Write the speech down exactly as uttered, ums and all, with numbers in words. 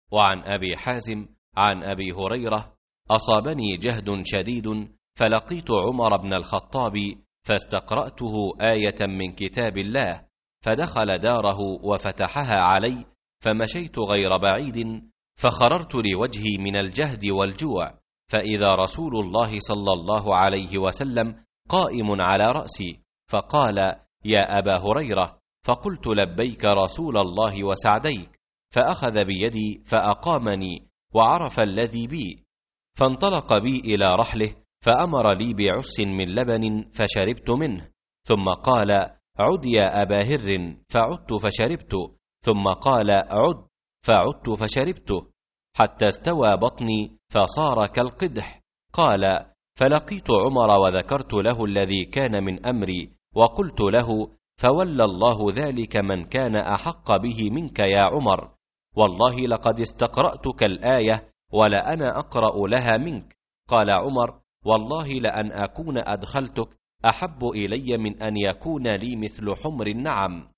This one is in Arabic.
وعن أبي حازم عن أبي هريرة: أصابني جهد شديد فلقيت عمر بن الخطاب فاستقرأته آية من كتاب الله، فدخل داره وفتحها علي، فمشيت غير بعيد فخررت لوجهي من الجهد والجوع، فإذا رسول الله صلى الله عليه وسلم قائم على رأسي، فقال: يا أبا هريرة. فقلت: لبيك رسول الله وسعديك. فأخذ بيدي فأقامني وعرف الذي بي، فانطلق بي إلى رحله، فأمر لي بعس من لبن فشربت منه، ثم قال: عد يا أبا هر، فعدت فشربت، ثم قال: عد، فعدت فشربت، حتى استوى بطني فصار كالقدح. قال: فلقيت عمر وذكرت له الذي كان من أمري، وقلت له: فولى الله ذلك من كان أحق به منك يا عمر، والله لقد استقرأتك الآية ولأنا أقرأ لها منك. قال عمر: والله لأن أكون أدخلتك أحب إلي من أن يكون لي مثل حمر النعم.